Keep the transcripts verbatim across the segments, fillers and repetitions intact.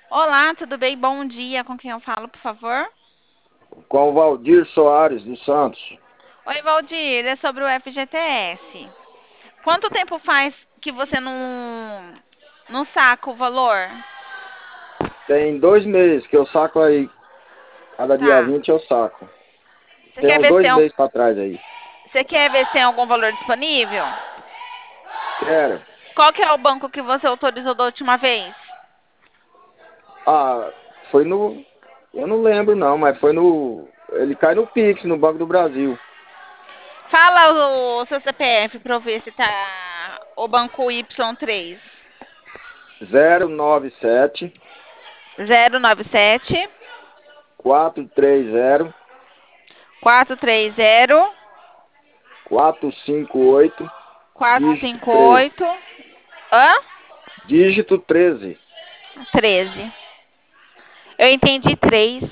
Olá, tudo bem? Bom dia. Com quem eu falo, por favor? Com o Valdir Soares dos Santos. Oi, Valdir. É sobre o F G T S. Quanto tempo faz que você não, não saca o valor? Tem dois meses que eu saco aí. Cada dia Tá. vinte eu saco. Você Tem quer uns ver se dois tem, al- meses pra trás aí. você quer ver se tem algum valor disponível? Quero. Qual que é o banco que você autorizou da última vez? Ah, foi no. Eu não lembro não, mas foi no. Ele cai no Pix, no Banco do Brasil. Fala o seu C P F para eu ver se tá o banco Y três. zero nove sete Zero nove sete quatro três zero quatro três zero quatro cinco oito quatro dígito cinco treze. oito. Hã? Dígito treze. Treze. Eu entendi três.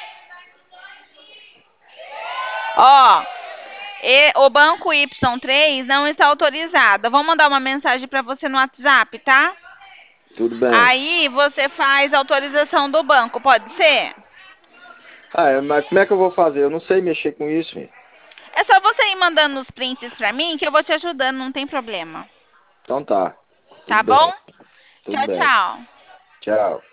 Ó, e- o banco Y três não está autorizado. Eu vou mandar uma mensagem para você no WhatsApp, tá? Tudo bem. Aí você faz a autorização do banco, pode ser? Ah, é, mas como é que eu vou fazer? Eu não sei mexer com isso, hein? É só você ir mandando os prints para mim que eu vou te ajudando, não tem problema. Então tá. Tudo Tá bom? bem. Tudo Tchau, bem. tchau. Tchau.